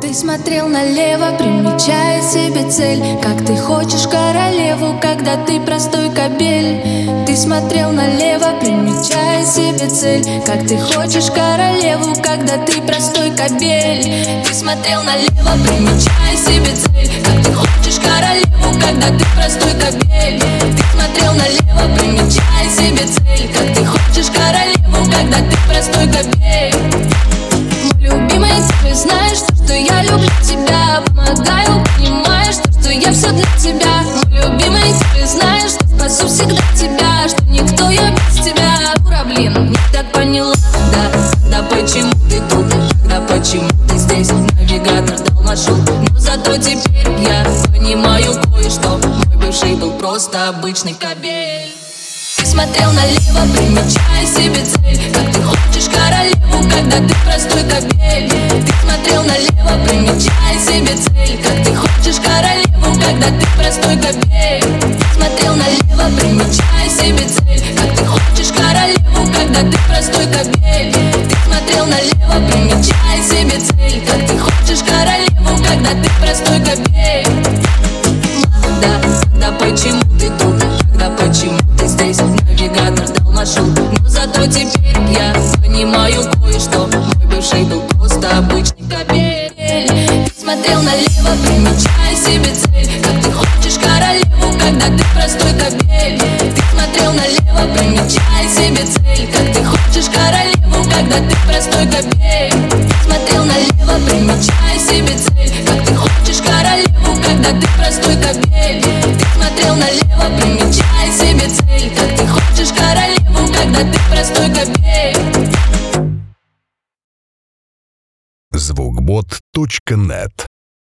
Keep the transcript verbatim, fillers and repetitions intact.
Ты смотрел налево, примечая себе цель. Как ты хочешь королеву, когда ты простой кобель. Ты смотрел налево, примечая себе цель. Как ты хочешь королеву, когда ты простой кобель. Ты смотрел налево, примечая себе цель. Как ты хочешь королеву, когда ты простой кобель. Ты смотрел налево, примечая себе цель. Как ты хочешь королеву, когда ты простой кобель. Любимый, ты знаешь, то, что я люблю тебя. Помогаю, понимаешь, то, что я все для тебя. Мой любимый, ты знаешь, что спасу всегда тебя. Что никто я без тебя. Ура, блин, не так поняла. Да, да почему ты тут? Да почему ты здесь? Навигатор дал маршрут, но зато теперь я понимаю кое-что. Мой бывший был просто обычный кобель. Ты смотрел налево, примечая себе цель. Как ты хочешь королеву, когда ты простой кобель. Ты смотрел налево, примечая себе цель. Как ты хочешь королеву, когда ты простой кобель. Ты смотрел налево, примечая себе цель. Как ты хочешь королеву, когда ты простой кобель. Ты смотрел налево, примечая себе цель. Как ты хочешь королеву, когда ты простой кобель. Да, да почему ты тут? Да почему ты здесь? Навигатор дал маршрут, но зато теперь я понимаю кое-что. Мой бывший был просто обычный кобель. Ты смотрел налево, примечая себе цель. Как ты хочешь королеву, когда ты простой кобель. Ты смотрел налево, примечая себе цель. Как ты хочешь королеву, когда ты простой кобель. Ты смотрел налево, примечая себе цель. Как ты хочешь королеву, когда ты простой кобель. Ты смотрел налево, примечая себе цель. Как ты хочешь королеву, когда ты простой кобель. звукбот точка нет